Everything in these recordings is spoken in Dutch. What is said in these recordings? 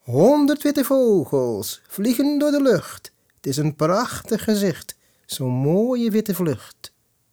100 witte vogels vliegen door de lucht. Het is een prachtig gezicht, zo'n mooie witte vlucht.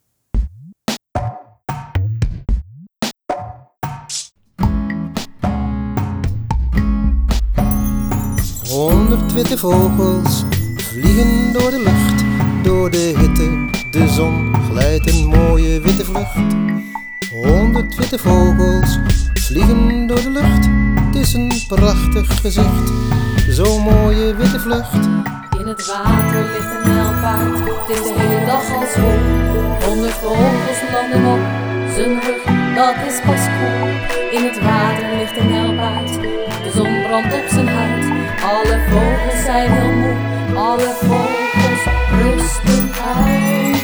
Honderd witte vogels vliegen door de lucht. Door de hitte, de zon glijdt een mooie witte vlucht. 100 witte vogels vliegen door de lucht. Het is een prachtig gezicht, zo'n mooie witte vlucht. In het water ligt een nijlpaard, het is de hele dag al zo. 100 vogels landen op zijn rug, dat is pas cool. In het water ligt een nijlpaard, de zon brandt op zijn huid. Alle vogels zijn heel moe, alle vogels rusten uit.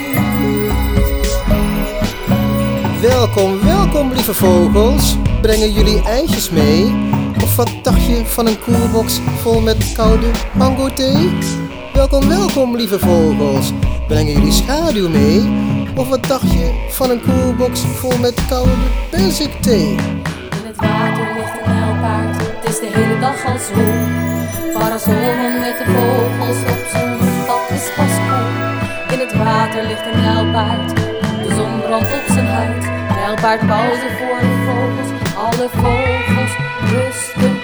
Welkom, welkom lieve vogels. Brengen jullie eitjes mee? Of wat dacht je van een koelbox vol met koude mango-thee? Welkom, welkom lieve vogels. Brengen jullie schaduw mee? Of wat dacht je van een koelbox vol met koude perzikthee? In het water ligt een nijlpaard, het is de hele dag al zo. Parasolen met de vogels op zijn rug, dat is pas cool. In het water ligt een nijlpaard, de zon brandt op zijn huid. Nijlpaard pauze voor de vogels, alle vogels rusten